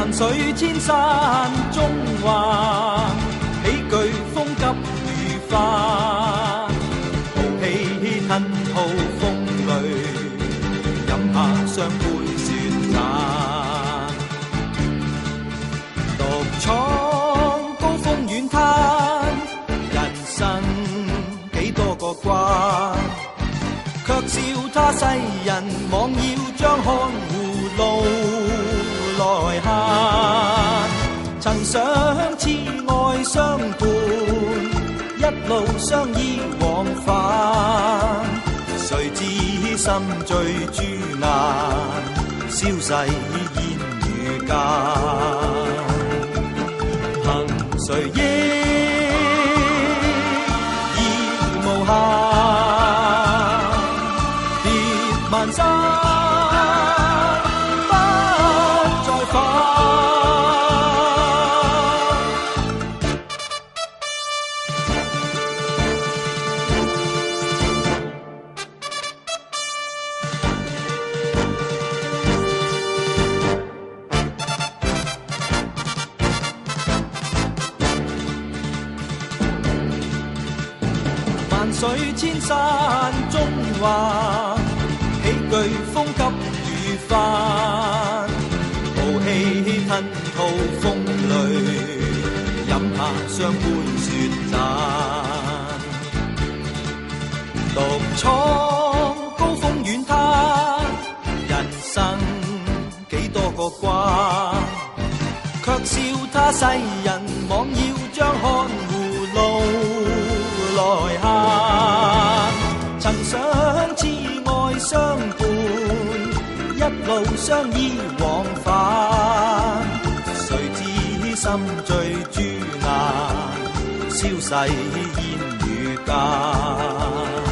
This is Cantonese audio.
萬水千山中橫，喜劇風急雨翻，豪氣吞吐風裏，飲下雙杯雪盞，獨闖高峰遠灘，人生幾多個關，卻笑他世人妄要將看護路來限，曾想痴愛相伴，一路相依往返，誰知心醉豬眼，消逝煙雨間，憑誰憶已無限，跌萬山水千山中橫，喜劇風急雨翻，豪氣吞吐風裏，飲下雙杯雪盞，獨闖高峰遠灘，人生幾多個關，卻笑他世人妄要將看護路來限，曾想痴愛相伴，一路相依往返，誰知心醉豬眼，消逝煙雨間。